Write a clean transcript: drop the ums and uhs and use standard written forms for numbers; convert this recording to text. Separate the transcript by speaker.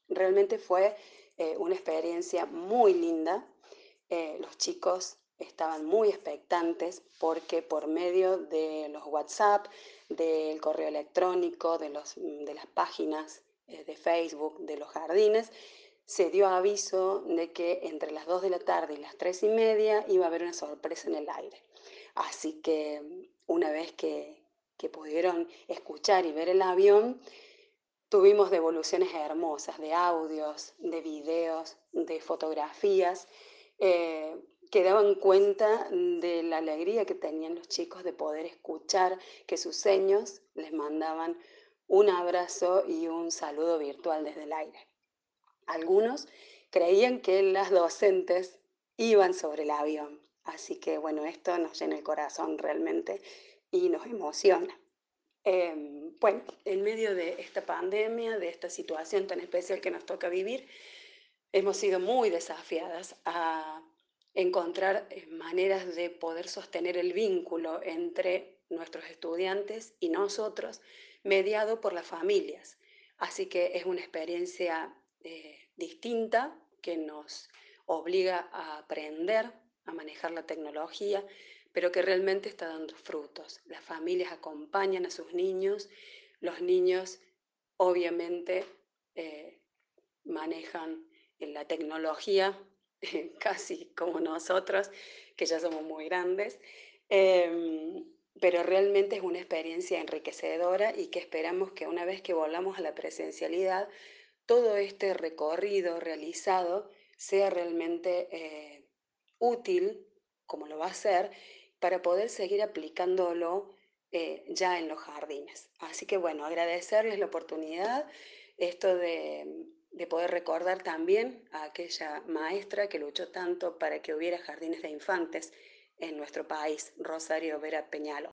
Speaker 1: Realmente fue una experiencia muy linda. Los chicos estaban muy expectantes porque por medio de los WhatsApp, del correo electrónico, de las páginas de Facebook, de los jardines, se dio aviso de que entre las 2 de la tarde y las 3:30 iba a haber una sorpresa en el aire. Así que una vez que pudieron escuchar y ver el avión, tuvimos devoluciones hermosas de audios, de videos, de fotografías, que daban cuenta de la alegría que tenían los chicos de poder escuchar que sus seños les mandaban un abrazo y un saludo virtual desde el aire. Algunos creían que las docentes iban sobre el avión, así que bueno, esto nos llena el corazón realmente y nos emociona. Bueno, en medio de esta pandemia, de esta situación tan especial que nos toca vivir, hemos sido muy desafiadas a encontrar maneras de poder sostener el vínculo entre nuestros estudiantes y nosotros, mediado por las familias. Así que es una experiencia distinta que nos obliga a aprender a manejar la tecnología, pero que realmente está dando frutos. Las familias acompañan a sus niños, los niños obviamente manejan la tecnología casi como nosotros, que ya somos muy grandes, pero realmente es una experiencia enriquecedora y que esperamos que una vez que volvamos a la presencialidad, todo este recorrido realizado sea realmente útil, como lo va a ser, para poder seguir aplicándolo ya en los jardines. Así que bueno, agradecerles la oportunidad, esto de poder recordar también a aquella maestra que luchó tanto para que hubiera jardines de infantes en nuestro país, Rosario Vera Peñaló.